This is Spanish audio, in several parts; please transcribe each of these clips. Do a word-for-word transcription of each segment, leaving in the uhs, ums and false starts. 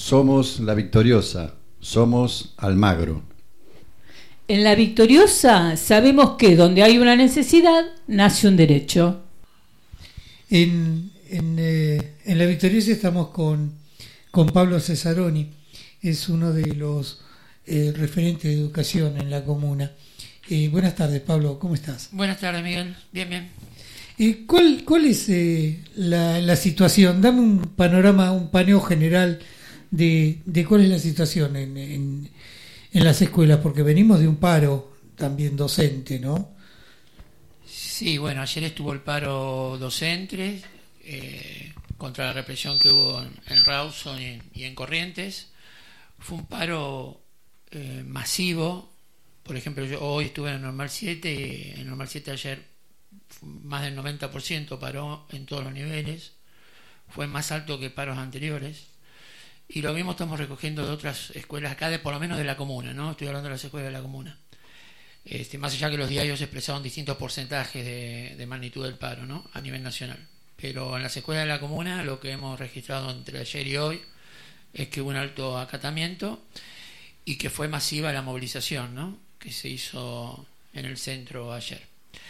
Somos La Victoriosa, somos Almagro. En La Victoriosa sabemos que donde hay una necesidad, nace un derecho. En, en, eh, en La Victoriosa estamos con, con Pablo Cesaroni, es uno de los eh, referentes de educación en la comuna. Eh, buenas tardes, Pablo, ¿cómo estás? Buenas tardes, Miguel, bien, bien. Eh, ¿cuál, ¿Cuál es eh, la, la situación? Dame un panorama, un paneo general de, de cuál es la situación en, en, en las escuelas, porque venimos de un paro también docente, ¿no? Sí, bueno, ayer estuvo el paro docente eh, contra la represión que hubo en, en Rawson y, y en Corrientes. Fue un paro eh, masivo. Por ejemplo, yo hoy estuve en el Normal siete y en el Normal siete ayer más del noventa por ciento paró en todos los niveles. Fue más alto que paros anteriores. Y lo mismo estamos recogiendo de otras escuelas acá, de por lo menos de la comuna, ¿no? Estoy hablando de las escuelas de la comuna. Este, más allá que los diarios expresaron distintos porcentajes de, de magnitud del paro, ¿no? A nivel nacional. Pero en las escuelas de la comuna lo que hemos registrado entre ayer y hoy es que hubo un alto acatamiento y que fue masiva la movilización, ¿no? Que se hizo en el centro ayer.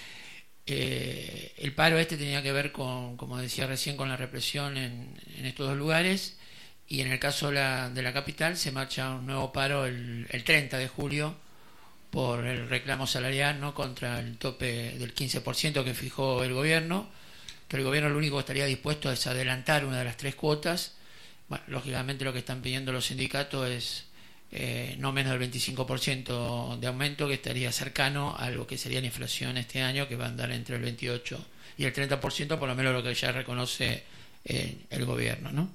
Eh, el paro este tenía que ver con, como decía recién, con la represión en, en estos dos lugares. Y en el caso de la, de la capital se marcha un nuevo paro el, el treinta de julio por el reclamo salarial, ¿no? Contra el tope del quince por ciento que fijó el gobierno, que el gobierno lo único que estaría dispuesto es adelantar una de las tres cuotas. Bueno, lógicamente lo que están pidiendo los sindicatos es eh, no menos del veinticinco por ciento de aumento, que estaría cercano a lo que sería la inflación este año, que va a andar entre el veintiocho y el treinta por ciento, por lo menos lo que ya reconoce eh, el gobierno, ¿no?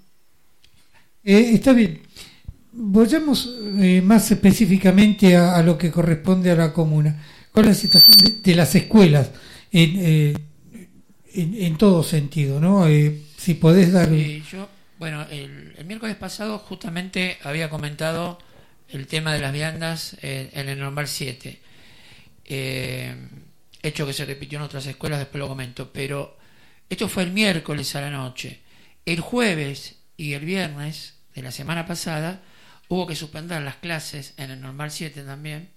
Eh, está bien. Vayamos eh, más específicamente a, a lo que corresponde a la comuna. ¿Cuál es la situación de, de las escuelas en, eh, en, en todo sentido, ¿no? Eh, si podés dar... Sí, yo, bueno, el, el miércoles pasado justamente había comentado el tema de las viandas eh, en el Normal siete. Eh, hecho que se repitió en otras escuelas, después lo comento. Pero esto fue el miércoles a la noche. El jueves y el viernes de la semana pasada hubo que suspender las clases en el Normal siete también,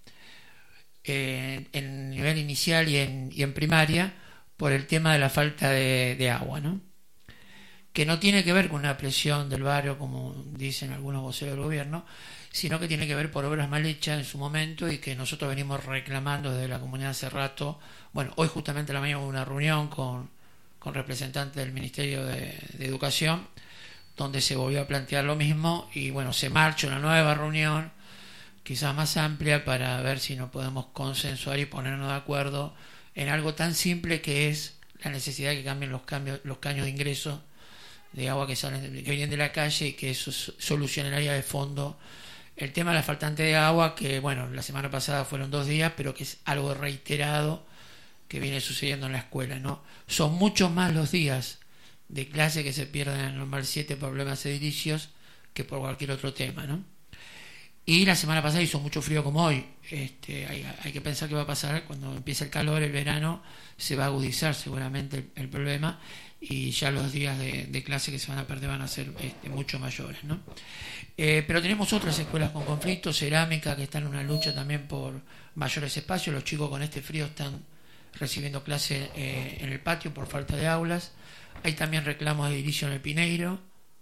eh, en nivel inicial y en, y en primaria, por el tema de la falta de, de agua, ¿no? Que no tiene que ver con una presión del barrio, como dicen algunos voceros del gobierno, sino que tiene que ver por obras mal hechas en su momento y que nosotros venimos reclamando desde la comunidad hace rato. Bueno, hoy justamente a la mañana hubo una reunión con, con representantes del Ministerio de, de Educación, donde se volvió a plantear lo mismo y bueno, se marcha una nueva reunión, quizás más amplia, para ver si nos podemos consensuar y ponernos de acuerdo en algo tan simple que es la necesidad de que cambien los cambios, los caños de ingreso de agua que salen, que vienen de la calle, y que eso solucionaría de fondo el tema de la faltante de agua, que bueno, la semana pasada fueron dos días, pero que es algo reiterado que viene sucediendo en la escuela, ¿no? Son muchos más los días de clase que se pierden en el Normal siete por problemas edilicios que por cualquier otro tema, ¿no? Y la semana pasada hizo mucho frío como hoy. Este, hay, hay que pensar qué va a pasar cuando empiece el calor, el verano, se va a agudizar seguramente el, el problema, y ya los días de, de clase que se van a perder van a ser este, mucho mayores, ¿no? Eh, pero tenemos otras escuelas con conflictos, cerámica, que están en una lucha también por mayores espacios. Los chicos con este frío están recibiendo clase eh, en el patio por falta de aulas. Hay también reclamos de edilicio en el Pineiro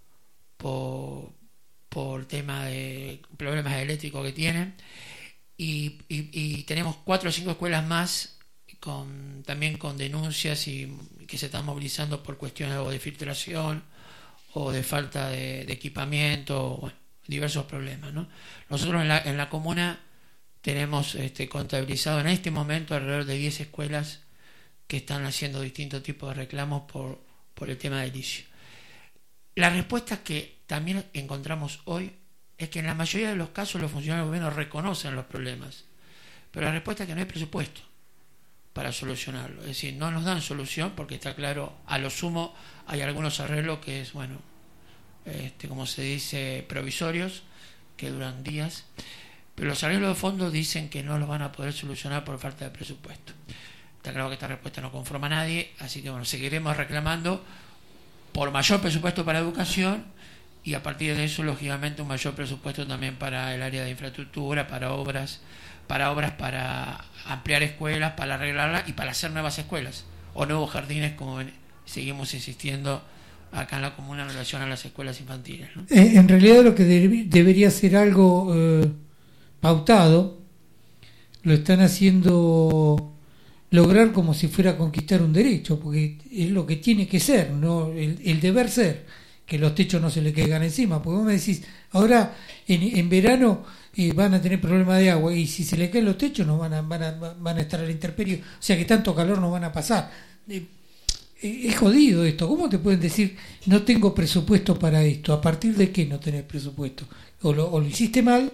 por, por tema de problemas eléctricos que tienen. Y, y, y tenemos cuatro o cinco escuelas más con, también con denuncias y que se están movilizando por cuestiones o de filtración o de falta de, de equipamiento, bueno, diversos problemas, ¿no? Nosotros en la, en la comuna tenemos este, contabilizado en este momento alrededor de diez escuelas que están haciendo distintos tipos de reclamos por por el tema del edilicio. La respuesta que también encontramos hoy es que en la mayoría de los casos los funcionarios del gobierno reconocen los problemas, pero la respuesta es que no hay presupuesto para solucionarlo. Es decir, no nos dan solución, porque está claro, a lo sumo hay algunos arreglos que es, bueno, este, como se dice, provisorios, que duran días, pero los arreglos de fondo dicen que no los van a poder solucionar por falta de presupuesto. Está claro que esta respuesta no conforma a nadie, así que bueno, seguiremos reclamando por mayor presupuesto para educación y a partir de eso, lógicamente, un mayor presupuesto también para el área de infraestructura, para obras, para obras para ampliar escuelas, para arreglarlas y para hacer nuevas escuelas o nuevos jardines, como ven, seguimos insistiendo acá en la comuna en relación a las escuelas infantiles, ¿no? Eh, en realidad lo que de- debería ser algo eh, pautado, lo están haciendo lograr como si fuera a conquistar un derecho, porque es lo que tiene que ser, no el, el deber ser, que los techos no se le caigan encima, porque vos me decís, ahora en, en verano eh, van a tener problemas de agua, y si se le caen los techos no van a, van a, van a estar a la intemperie, o sea que tanto calor no van a pasar. Eh, eh, es jodido esto. ¿Cómo te pueden decir no tengo presupuesto para esto? ¿A partir de qué no tenés presupuesto? O lo, o lo hiciste mal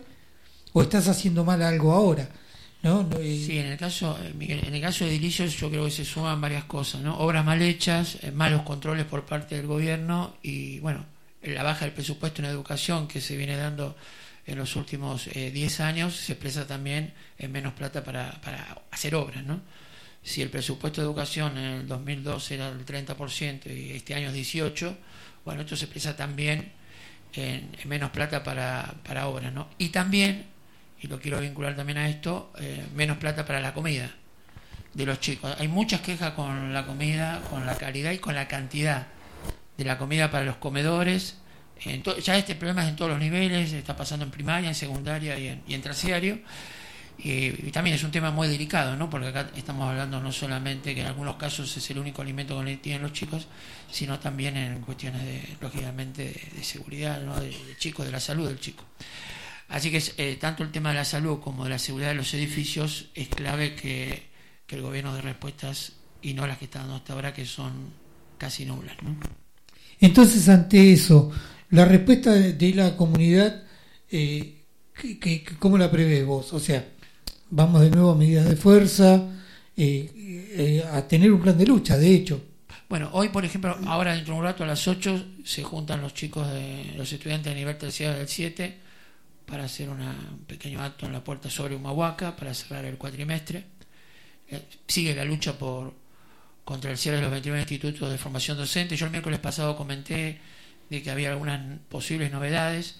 o estás haciendo mal algo ahora, ¿no? No, eh, Sí, en el caso, eh, Miguel, en el caso de edilicios yo creo que se suman varias cosas, ¿no? Obras mal hechas, eh, malos controles por parte del gobierno y, bueno, la baja del presupuesto en educación que se viene dando en los últimos eh, diez años se expresa también en menos plata para, para hacer obras, ¿no? Si el presupuesto de educación en el dos mil dos era del treinta por ciento y este año es dieciocho por ciento, bueno, esto se expresa también en, en menos plata para, para obras, ¿no? Y también, y lo quiero vincular también a esto, eh, menos plata para la comida de los chicos. Hay muchas quejas con la comida, con la calidad y con la cantidad de la comida para los comedores. En to- ya este problema es en todos los niveles, está pasando en primaria, en secundaria y en, y en terciario. Y, y también es un tema muy delicado, ¿no? Porque acá estamos hablando no solamente que en algunos casos es el único alimento que tienen los chicos, sino también en cuestiones de, lógicamente, de, de seguridad, ¿no? De, de chicos, de la salud del chico. Así que eh, tanto el tema de la salud como de la seguridad de los edificios es clave que, que el gobierno dé respuestas y no las que está dando hasta ahora, que son casi nulas, ¿no? Entonces, ante eso, la respuesta de, de la comunidad, eh, ¿qué- qué- ¿cómo la prevés vos? O sea, vamos de nuevo a medidas de fuerza, eh, eh, a tener un plan de lucha, de hecho. Bueno, hoy, por ejemplo, ahora dentro de un rato a las ocho se juntan los chicos, de los estudiantes de nivel terciario del siete para hacer una, un pequeño acto en la puerta sobre Humahuaca para cerrar el cuatrimestre. Eh, sigue la lucha por contra el cierre de los veintinueve institutos de formación docente. Yo el miércoles pasado comenté de que había algunas posibles novedades.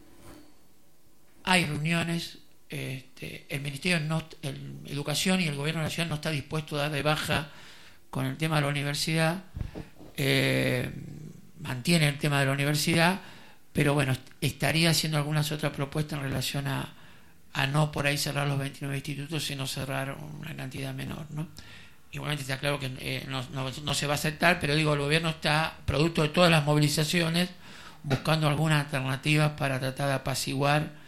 Hay reuniones. Este, el Ministerio no, el Educación y el Gobierno Nacional no está dispuesto a dar de baja con el tema de la universidad. Eh, mantiene el tema de la universidad, pero bueno, estaría haciendo algunas otras propuestas en relación a, a no por ahí cerrar los veintinueve institutos, sino cerrar una cantidad menor, ¿no? Igualmente está claro que eh, no, no, no se va a aceptar, pero digo, el gobierno está, producto de todas las movilizaciones, buscando algunas alternativas para tratar de apaciguar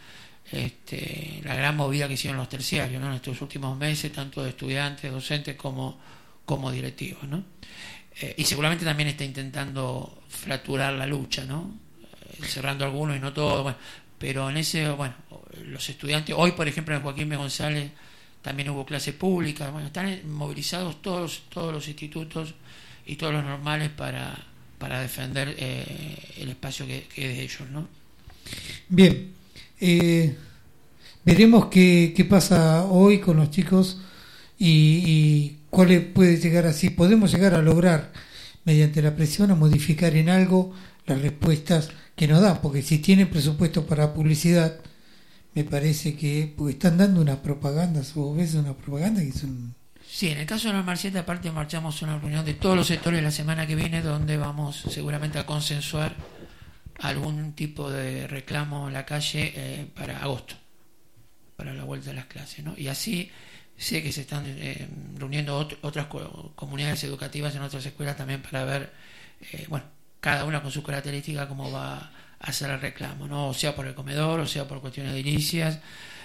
este, la gran movida que hicieron los terciarios, ¿no? En estos últimos meses, tanto de estudiantes, docentes como, como directivos, ¿no? Eh, y seguramente también está intentando fracturar la lucha, ¿no? Eh, cerrando algunos y no todos, bueno, pero en ese, bueno, los estudiantes, hoy por ejemplo en Joaquín B. González también hubo clases públicas, bueno, están movilizados todos, todos los institutos y todos los normales para, para defender eh, el espacio que, que es de ellos, ¿no? Bien, eh, veremos qué, qué pasa hoy con los chicos y, y cuál puede llegar así. Podemos llegar a lograr, mediante la presión, a modificar en algo las respuestas que nos dan, porque si tienen presupuesto para publicidad, me parece que pues, están dando una propaganda, vos ves una propaganda que es un... Sí, en el caso de la Marcieta, aparte marchamos a una reunión de todos los sectores la semana que viene, donde vamos seguramente a consensuar algún tipo de reclamo en la calle eh, para agosto, para la vuelta de las clases, ¿no? Y así sé que se están eh, reuniendo ot- otras co- comunidades educativas en otras escuelas también para ver, eh, bueno, cada una con su característica cómo va a hacer el reclamo, ¿no? O sea por el comedor, o sea por cuestiones edilicias,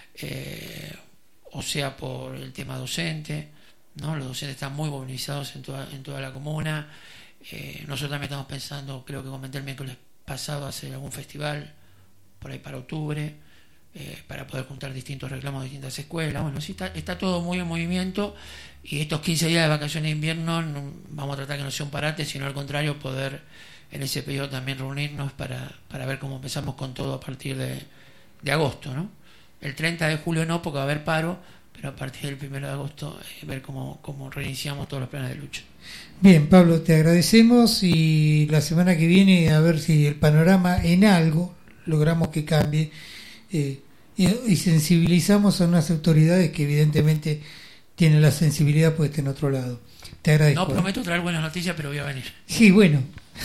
eh, o sea por el tema docente, ¿no? Los docentes están muy movilizados en toda, en toda la comuna. Eh, nosotros también estamos pensando, creo que comenté el miércoles pasado, hacer algún festival por ahí para octubre, eh, para poder juntar distintos reclamos de distintas escuelas. Bueno, sí, está, está todo muy en movimiento, y estos quince días de vacaciones de invierno no, vamos a tratar que no sea un parate, sino al contrario, poder en ese periodo también reunirnos para, para ver cómo empezamos con todo a partir de, de agosto, ¿no? El treinta de julio no, porque va a haber paro, pero a partir del primero de agosto eh, ver cómo, cómo reiniciamos todos los planes de lucha. Bien, Pablo, te agradecemos y la semana que viene a ver si el panorama en algo logramos que cambie eh, y, y sensibilizamos a unas autoridades que evidentemente tienen la sensibilidad puesta en otro lado. Te agradezco. No prometo traer buenas noticias, pero voy a venir. Sí, bueno.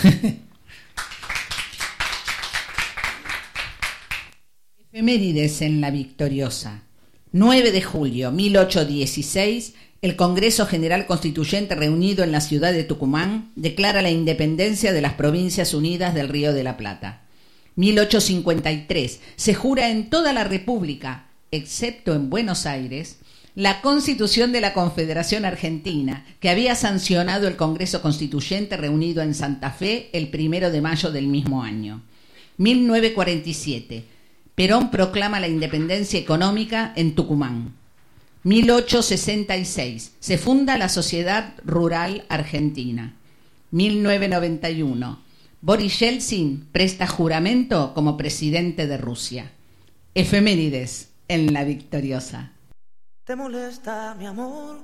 Efemérides en la Victoriosa. nueve de julio mil ochocientos dieciséis, el Congreso General Constituyente reunido en la ciudad de Tucumán declara la independencia de las Provincias Unidas del Río de la Plata. mil ochocientos cincuenta y tres, se jura en toda la República, excepto en Buenos Aires, la Constitución de la Confederación Argentina, que había sancionado el Congreso Constituyente reunido en Santa Fe el primero de mayo del mismo año. mil novecientos cuarenta y siete, Perón proclama la independencia económica en Tucumán. mil ochocientos sesenta y seis, se funda la Sociedad Rural Argentina. mil novecientos noventa y uno, Boris Yeltsin presta juramento como presidente de Rusia. Efemérides en la Victoriosa. ¿Te molesta mi amor?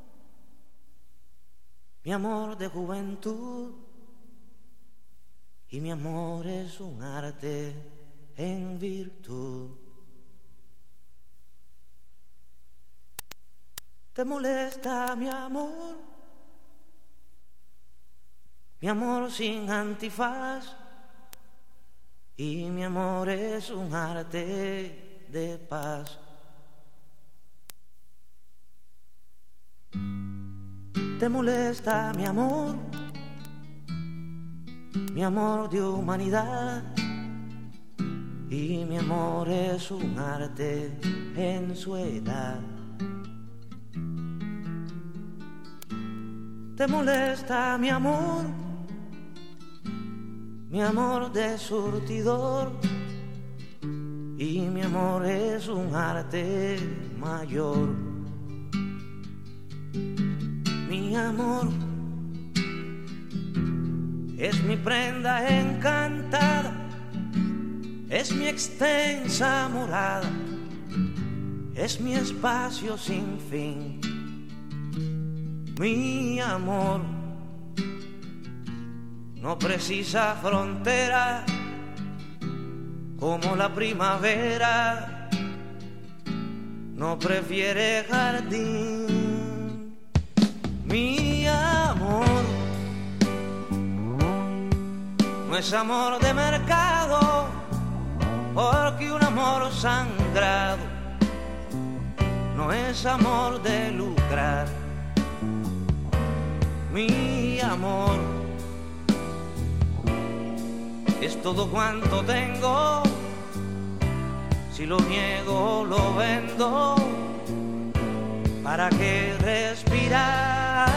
Mi amor de juventud. Y mi amor es un arte en virtud. ¿Te molesta mi amor? Mi amor sin antifaz. Y mi amor es un arte de paz. ¿Te molesta mi amor? Mi amor de humanidad. Y mi amor es un arte en su edad. ¿Te molesta mi amor? Mi amor de surtidor. Y mi amor es un arte mayor. Mi amor es mi prenda encantada, es mi extensa morada, es mi espacio sin fin. Mi amor no precisa frontera, como la primavera no prefiere jardín. Mi amor no es amor de mercado, porque un amor sangrado no es amor de lucrar. Mi amor es todo cuanto tengo, si lo niego lo vendo. ¿Para qué respirar?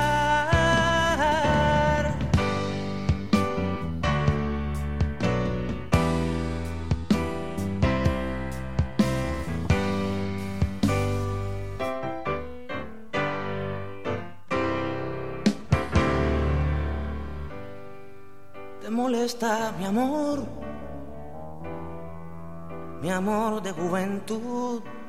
¿Te molesta mi amor? Mi amor de juventud.